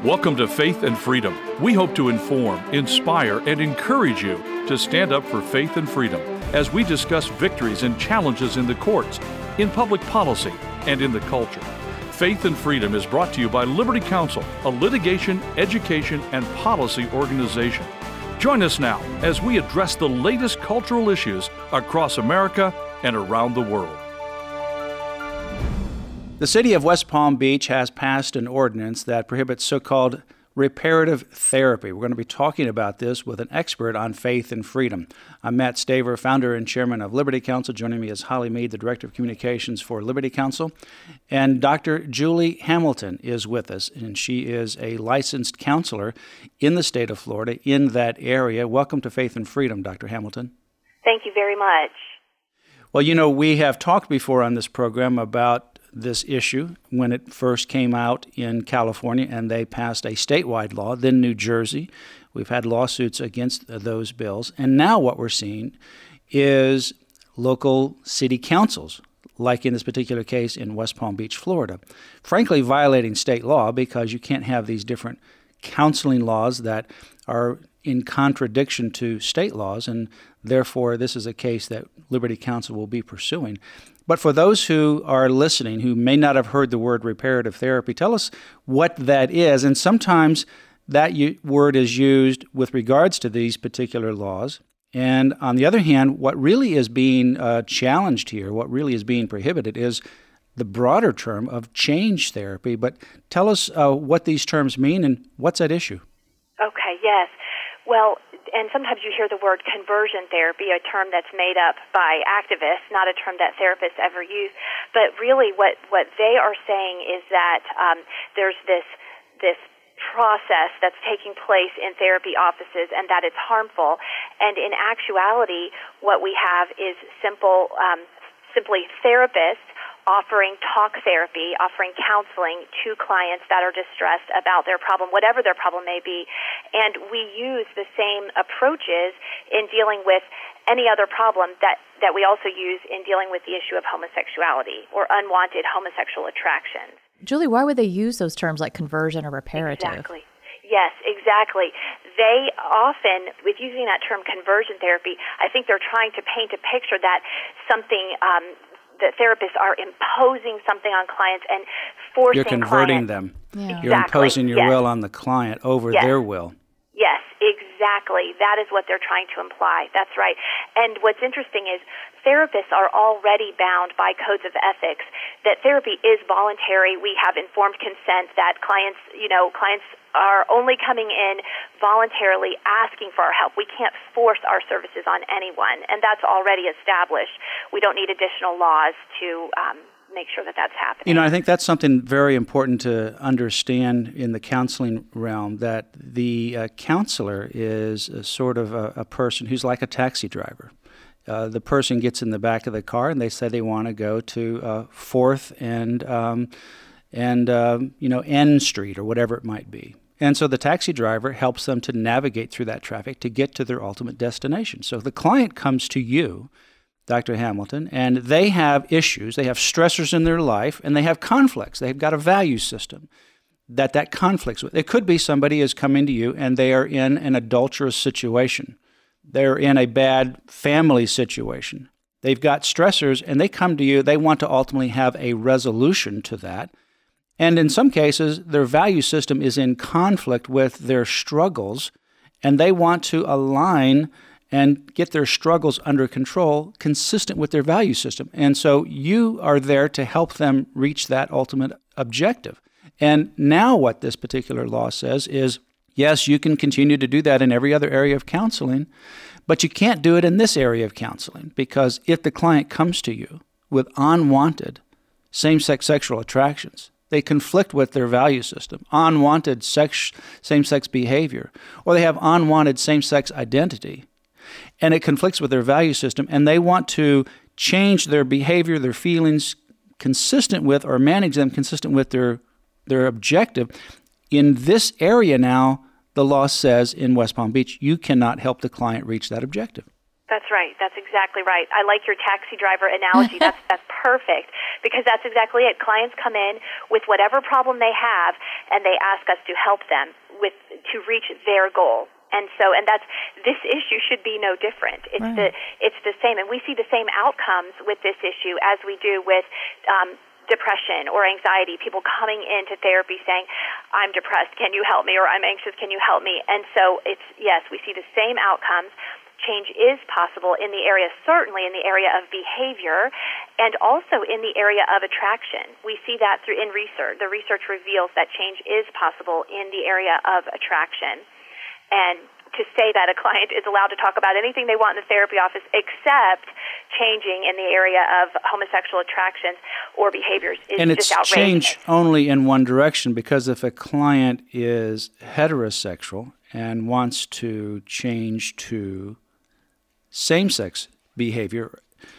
Welcome to Faith and Freedom. We hope to inform, inspire, and encourage you to stand up for faith and freedom as we discuss victories and challenges in the courts, in public policy, and in the culture. Faith and Freedom is brought to you by Liberty Counsel, a litigation, education, and policy organization. Join us now as we address the latest cultural issues across America and around the world. The city of West Palm Beach has passed an ordinance that prohibits so-called reparative therapy. We're going to be talking about this with an expert on faith and freedom. I'm Matt Staver, founder and chairman of Liberty Counsel. Joining me is Holly Mead, the director of communications for Liberty Counsel. And Dr. Julie Hamilton is with us, and she is a licensed counselor in the state of Florida in that area. Welcome to Faith and Freedom, Dr. Hamilton. Thank you very much. Well, you know, we have talked before on this program about this issue when it first came out in California and they passed a statewide law, then New Jersey. We've had lawsuits against those bills. And now what we're seeing is local city councils, like in this particular case in West Palm Beach, Florida, frankly violating state law because you can't have these different counseling laws that are in contradiction to state laws, and therefore this is a case that Liberty Counsel will be pursuing. But for those who are listening who may not have heard the word reparative therapy, tell us what that is. And sometimes that word is used with regards to these particular laws. And on the other hand, what really is being challenged here, what really is being prohibited is the broader term of change therapy. But tell us what these terms mean and what's at issue. Okay, yes. Well, and sometimes you hear the word conversion therapy, a term that's made up by activists, not a term that therapists ever use. But really what they are saying is that there's this process that's taking place in therapy offices and that it's harmful. And in actuality, what we have is simply therapists offering talk therapy, offering counseling to clients that are distressed about their problem, whatever their problem may be. And we use the same approaches in dealing with any other problem that we also use in dealing with the issue of homosexuality or unwanted homosexual attractions. Julie, why would they use those terms like conversion or reparative? Exactly. Yes, exactly. They often, with using that term conversion therapy, I think they're trying to paint a picture that something that therapists are imposing something on clients and forcing You're converting clients. them. Yeah. Exactly. You're imposing your yes. will on the client over yes. their will. Yes, exactly. That is what they're trying to imply. That's right. And what's interesting is therapists are already bound by codes of ethics, that therapy is voluntary. We have informed consent that clients are only coming in voluntarily asking for our help. We can't force our services on anyone, and that's already established. We don't need additional laws to make sure that that's happening. You know, I think that's something very important to understand in the counseling realm, that the counselor is sort of a person who's like a taxi driver. The person gets in the back of the car and they say they want to go to 4th and N Street or whatever it might be. And so the taxi driver helps them to navigate through that traffic to get to their ultimate destination. So the client comes to you, Dr. Hamilton, and they have issues, they have stressors in their life, and they have conflicts. They've got a value system that conflicts with. It could be somebody is coming to you and they are in an adulterous situation. They're in a bad family situation. They've got stressors and they come to you, they want to ultimately have a resolution to that. And in some cases, their value system is in conflict with their struggles, and they want to align and get their struggles under control consistent with their value system. And so you are there to help them reach that ultimate objective. And now what this particular law says is, yes, you can continue to do that in every other area of counseling, but you can't do it in this area of counseling, because if the client comes to you with unwanted same-sex sexual attractions, they conflict with their value system, unwanted same-sex behavior, or they have unwanted same-sex identity, and it conflicts with their value system, and they want to change their behavior, their feelings consistent with, or manage them consistent with their objective. In this area now, the law says in West Palm Beach, you cannot help the client reach that objective. That's right. That's exactly right. I like your taxi driver analogy. That's perfect, because that's exactly it. Clients come in with whatever problem they have, and they ask us to help them to reach their goal. And this issue should be no different. It's the same, and we see the same outcomes with this issue as we do with depression or anxiety. People coming into therapy saying, "I'm depressed, can you help me?" or "I'm anxious, can you help me?" And so we see the same outcomes. Change is possible certainly in the area of behavior, and also in the area of attraction. We see that in research. The research reveals that change is possible in the area of attraction. And to say that a client is allowed to talk about anything they want in the therapy office except changing in the area of homosexual attractions or behaviors is just outrageous. And it's change only in one direction, because if a client is heterosexual and wants to change to same-sex behavior,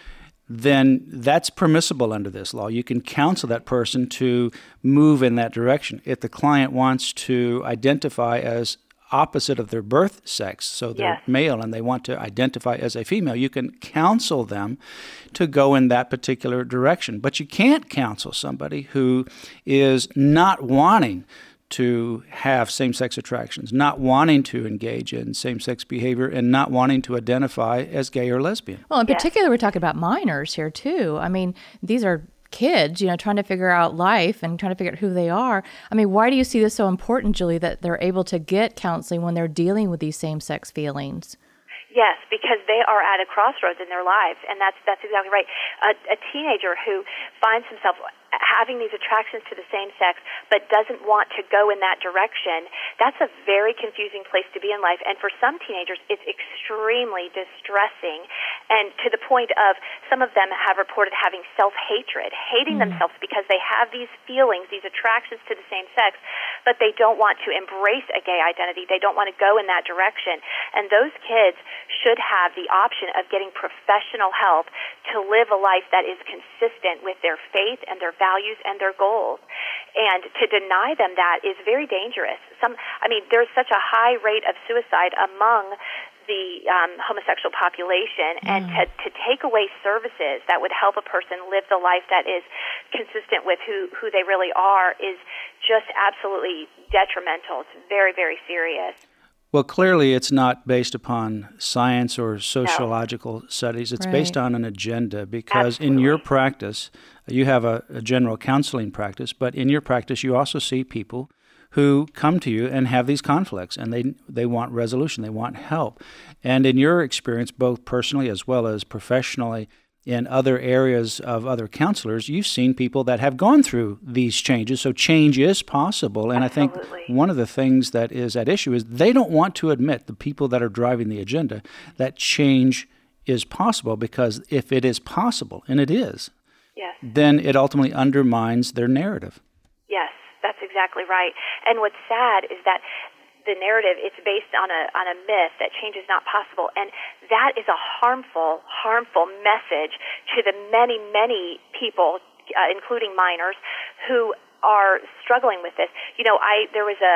then that's permissible under this law. You can counsel that person to move in that direction. If the client wants to identify as opposite of their birth sex, so they're male and they want to identify as a female, you can counsel them to go in that particular direction. But you can't counsel somebody who is not wanting to have same-sex attractions, not wanting to engage in same-sex behavior, and not wanting to identify as gay or lesbian. Well, in particular, we're talking about minors here, too. I mean, these are kids, trying to figure out life and trying to figure out who they are. I mean, why do you see this so important, Julie, that they're able to get counseling when they're dealing with these same-sex feelings? Yes, because they are at a crossroads in their lives, and that's exactly right. A teenager who finds himself having these attractions to the same sex but doesn't want to go in that direction, that's a very confusing place to be in life. And for some teenagers, it's extremely distressing, and to the point of some of them have reported having self-hatred, hating themselves because they have these feelings, these attractions to the same sex, but they don't want to embrace a gay identity. They don't want to go in that direction. And those kids should have the option of getting professional help to live a life that is consistent with their faith and their values and their goals. And to deny them that is very dangerous. There's such a high rate of suicide among the homosexual population, and to take away services that would help a person live the life that is consistent with who they really are is just absolutely detrimental. It's very, very serious. Well, clearly it's not based upon science or sociological studies. It's based on an agenda, because in your practice, you have a general counseling practice, but in your practice you also see people who come to you and have these conflicts, and they want resolution, they want help. And in your experience, both personally as well as professionally, in other areas of other counselors, you've seen people that have gone through these changes, so change is possible. And Absolutely. I think one of the things that is at issue is they don't want to admit, the people that are driving the agenda, that change is possible, because if it is possible, and it is, then it ultimately undermines their narrative. Yes, that's exactly right. And what's sad is that the narrative, it's based on a myth that change is not possible, and that is a harmful message to the many, many people, including minors, who are struggling with this. There was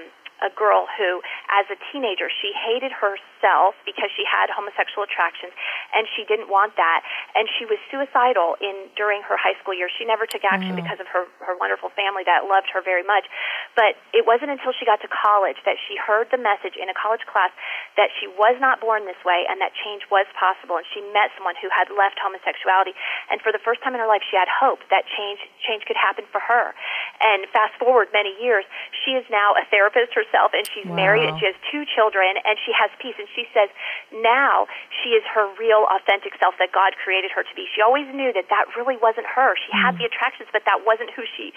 a girl who, as a teenager, she hated herself because she had homosexual attractions, and she didn't want that, and she was suicidal during her high school years. She never took action because of her wonderful family that loved her very much, but it wasn't until she got to college that she heard the message in a college class that she was not born this way and that change was possible, and she met someone who had left homosexuality, and for the first time in her life she had hope that change could happen for her. And fast forward many years, she is now a therapist herself, and she's married, and she has 2 children, and she has peace. And she says now she is her real, authentic self that God created her to be. She always knew that really wasn't her. She had the attractions, but that wasn't who she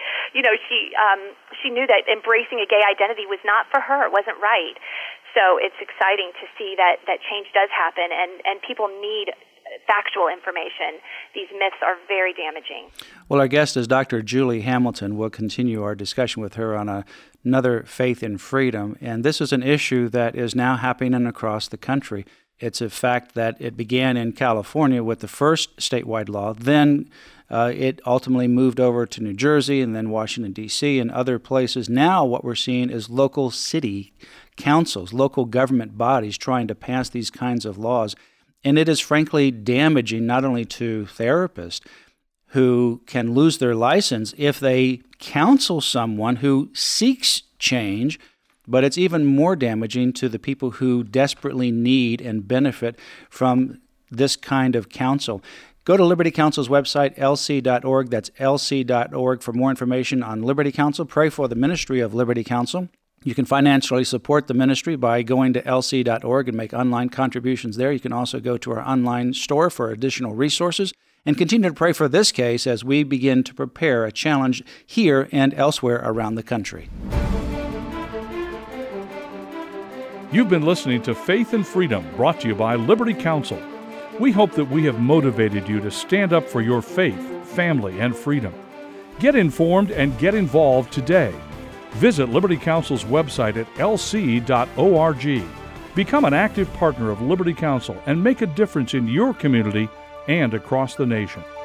knew that embracing a gay identity was not for her. It wasn't right. So it's exciting to see that change does happen, and people need factual information. These myths are very damaging. Well, our guest is Dr. Julie Hamilton. We'll continue our discussion with her on another Faith in Freedom. And this is an issue that is now happening across the country. It's a fact that it began in California with the first statewide law. Then it ultimately moved over to New Jersey and then Washington, D.C. and other places. Now what we're seeing is local city councils, local government bodies trying to pass these kinds of laws. And it is frankly damaging not only to therapists who can lose their license if they counsel someone who seeks change, but it's even more damaging to the people who desperately need and benefit from this kind of counsel. Go to Liberty Counsel's website, lc.org. That's lc.org for more information on Liberty Counsel. Pray for the ministry of Liberty Counsel. You can financially support the ministry by going to lc.org and make online contributions there. You can also go to our online store for additional resources and continue to pray for this case as we begin to prepare a challenge here and elsewhere around the country. You've been listening to Faith and Freedom, brought to you by Liberty Counsel. We hope that we have motivated you to stand up for your faith, family, and freedom. Get informed and get involved today. Visit Liberty Counsel's website at lc.org. Become an active partner of Liberty Counsel and make a difference in your community and across the nation.